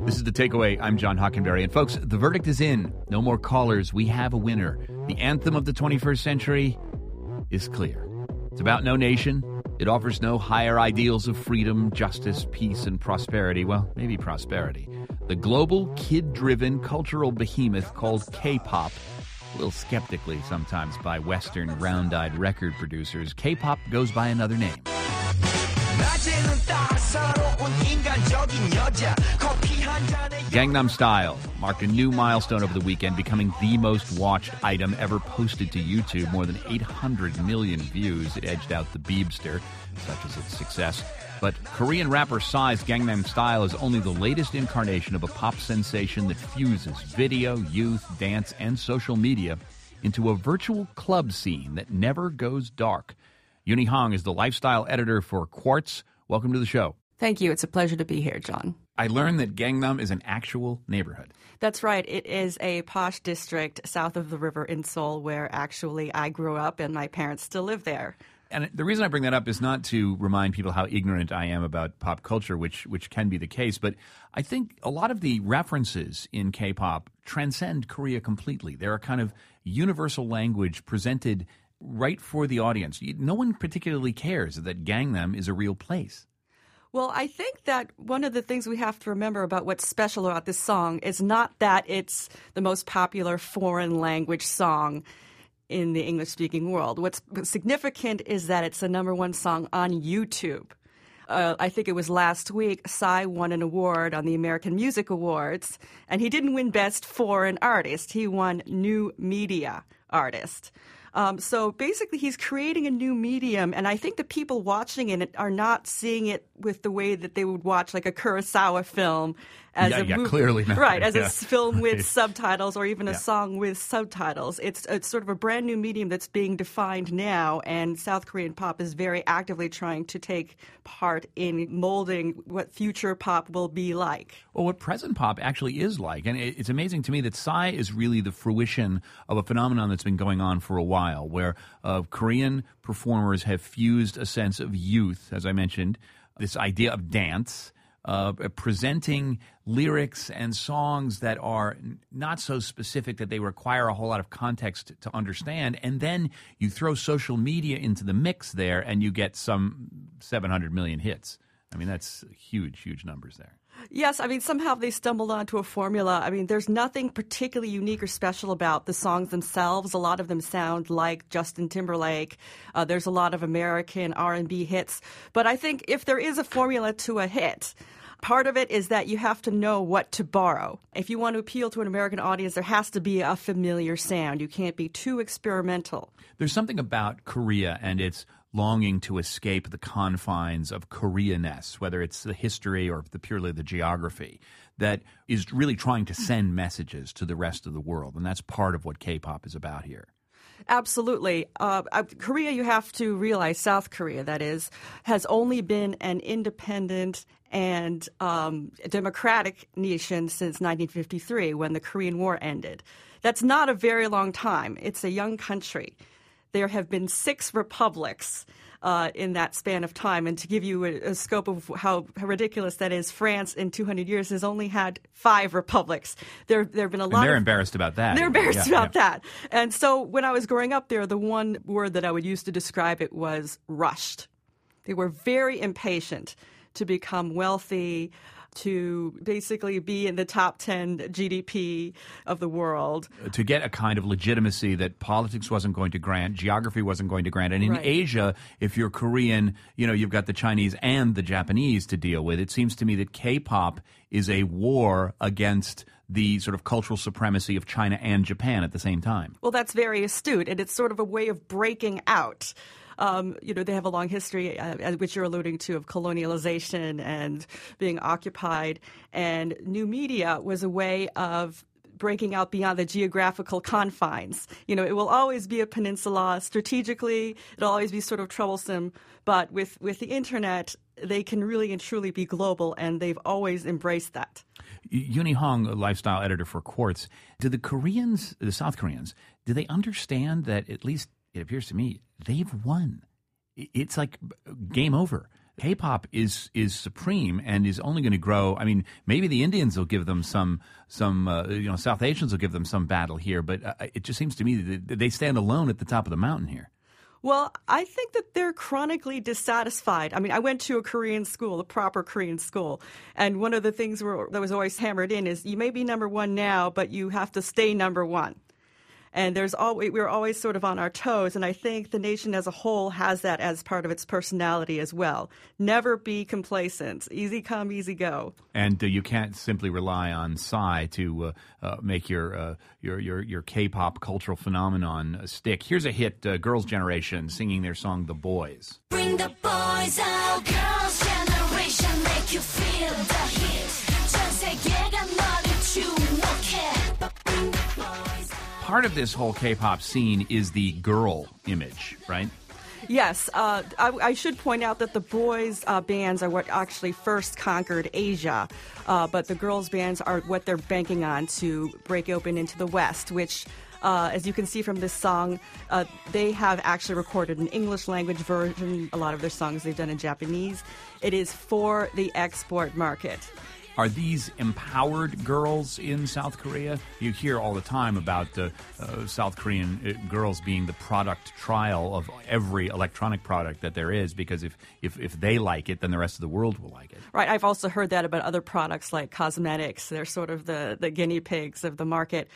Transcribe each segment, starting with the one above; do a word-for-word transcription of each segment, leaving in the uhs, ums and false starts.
This is The Takeaway. I'm John Hockenberry. And folks, the verdict is in. No more callers. We have a winner. The anthem of the twenty-first century is clear. It's about no nation. It offers no higher ideals of freedom, justice, peace, and prosperity. Well, maybe prosperity. The global, kid-driven cultural behemoth called K-pop, a little skeptically sometimes by Western round-eyed record producers, K-pop goes by another name. Gangnam Style marked a new milestone over the weekend, becoming the most watched item ever posted to YouTube. More than eight hundred million views. It edged out the Beebster, such as its success. But Korean rapper Psy's Gangnam Style is only the latest incarnation of a pop sensation that fuses video, youth, dance, and social media into a virtual club scene that never goes dark. Yuni Hong is the lifestyle editor for Quartz. Welcome to the show. Thank you. It's a pleasure to be here, John. I learned that Gangnam is an actual neighborhood. That's right. It is a posh district south of the river in Seoul where actually I grew up and my parents still live there. And the reason I bring that up is not to remind people how ignorant I am about pop culture, which which can be the case, but I think a lot of the references in K-pop transcend Korea completely. They're a kind of universal language presented right for the audience. No one particularly cares that Gangnam is a real place. Well, I think that one of the things we have to remember about what's special about this song is not that it's the most popular foreign language song in the English-speaking world. What's significant is that it's the number one song on YouTube. Uh, I think it was last week, Psy won an award on the American Music Awards, and he didn't win Best Foreign Artist. He won New Media Artist. Um, so basically, he's creating a new medium, and I think the people watching it are not seeing it with the way that they would watch like a Kurosawa film as yeah, a yeah, movie, clearly not. right? As yeah. a film with subtitles, or even a yeah. song with subtitles. It's it's sort of a brand new medium that's being defined now, and South Korean pop is very actively trying to take part in molding what future pop will be like. Well, what present pop actually is like, and it's amazing to me that Psy is really the fruition of a phenomenon that's been going on for a while, where uh, Korean performers have fused a sense of youth, as I mentioned, this idea of dance, uh, presenting lyrics and songs that are not so specific that they require a whole lot of context to understand, and then you throw social media into the mix there, and you get some seven hundred million hits. I mean, that's huge, huge numbers there. Yes, I mean, somehow they stumbled onto a formula. I mean, there's nothing particularly unique or special about the songs themselves. A lot of them sound like Justin Timberlake. Uh, there's a lot of American R and B hits. But I think if there is a formula to a hit, part of it is that you have to know what to borrow. If you want to appeal to an American audience, there has to be a familiar sound. You can't be too experimental. There's something about Korea and its longing to escape the confines of Koreanness, whether it's the history or the purely the geography, that is really trying to send messages to the rest of the world. And that's part of what K-pop is about here. Absolutely. Uh, Korea, you have to realize, South Korea, that is, has only been an independent and um, democratic nation since nineteen fifty-three, when the Korean War ended. That's not a very long time. It's a young country. There have been six republics uh, in that span of time. And to give you a, a scope of how, how ridiculous that is, France in two hundred years has only had five republics. There, there have been a lot and they're of, embarrassed about that. They're embarrassed yeah, about yeah. that. And so when I was growing up there, the one word that I would use to describe it was rushed. They were very impatient to become wealthy, to basically be in the top ten G D P of the world. To get a kind of legitimacy that politics wasn't going to grant, geography wasn't going to grant. And in Right. Asia, if you're Korean, you know, you've got the Chinese and the Japanese to deal with. It seems to me that K-pop is a war against the sort of cultural supremacy of China and Japan at the same time. Well, that's very astute, and it's sort of a way of breaking out. Um, you know, they have a long history, uh, which you're alluding to, of colonialization and being occupied. And new media was a way of breaking out beyond the geographical confines. You know, it will always be a peninsula. Strategically, it'll always be sort of troublesome. But with, with the internet, they can really and truly be global, and they've always embraced that. Yuni Hong, a lifestyle editor for Quartz, do the Koreans, the South Koreans, do they understand that, at least it appears to me, they've won? It's like game over. K-pop is is supreme and is only going to grow. I mean, maybe the Indians will give them some some uh, you know South Asians will give them some battle here, but uh, it just seems to me that they stand alone at the top of the mountain here. Well, I think that they're chronically dissatisfied. I mean, I went to a Korean school, a proper Korean school, and one of the things were, that was always hammered in is you may be number one now, but you have to stay number one. And there's always, we're always sort of on our toes, and I think the nation as a whole has that as part of its personality as well. Never be complacent. Easy come, easy go. And uh, you can't simply rely on Psy to uh, uh, make your, uh, your your your K-pop cultural phenomenon uh, stick. Here's a hit, uh, Girls' Generation singing their song "The Boys." Bring the boys out, Girls' Generation, make you feel the heat. 전 세계가 너를 주목해, but bring the boys out. Part of this whole K-pop scene is the girl image, right? Yes. Uh, I, I should point out that the boys' uh, bands are what actually first conquered Asia, uh, but the girls' bands are what they're banking on to break open into the West, which, uh, as you can see from this song, uh, they have actually recorded an English language version. A lot of their songs they've done in Japanese. It is for the export market. Are these empowered girls in South Korea? You hear all the time about the uh, South Korean uh, girls being the product trial of every electronic product that there is, because if, if, if they like it, then the rest of the world will like it. Right. I've also heard that about other products like cosmetics. They're sort of the, the guinea pigs of the market.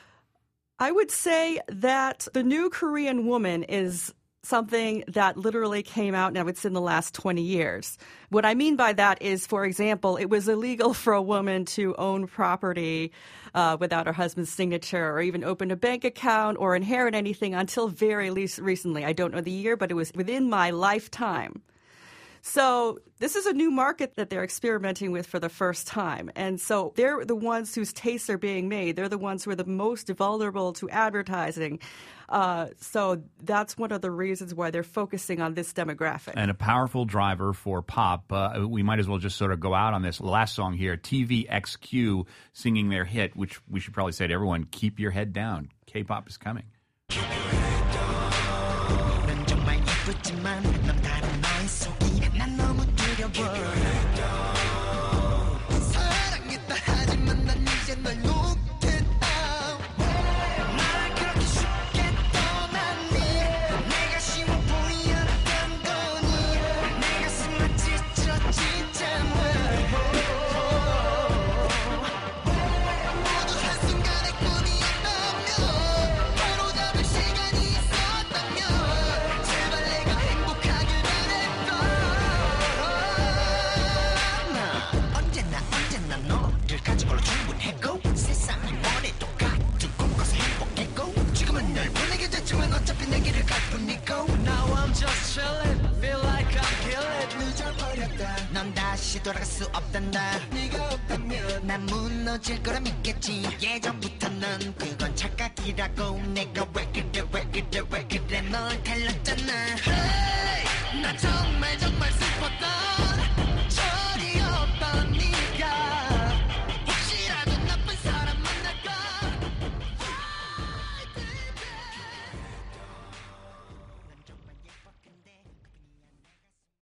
I would say that the new Korean woman is something that literally came out now it's in the last twenty years. What I mean by that is, for example, it was illegal for a woman to own property uh, without her husband's signature or even open a bank account or inherit anything until very least recently. I don't know the year, but it was within my lifetime. So this is a new market that they're experimenting with for the first time. And so they're the ones whose tastes are being made. They're the ones who are the most vulnerable to advertising. Uh, so that's one of the reasons why they're focusing on this demographic. And a powerful driver for pop. Uh, we might as well just sort of go out on this last song here, T V X Q singing their hit, which we should probably say to everyone, keep your head down. K-pop is coming. 넌 다시 돌아갈 수 없단다. 네가 없다면 난 무너질 거라 믿겠지. 예전부터 넌 그건 착각이라고. 내가 왜 그래 왜 그래 왜 그래 널 달랐잖아. Hey, 나 정말 정말 슬펐다.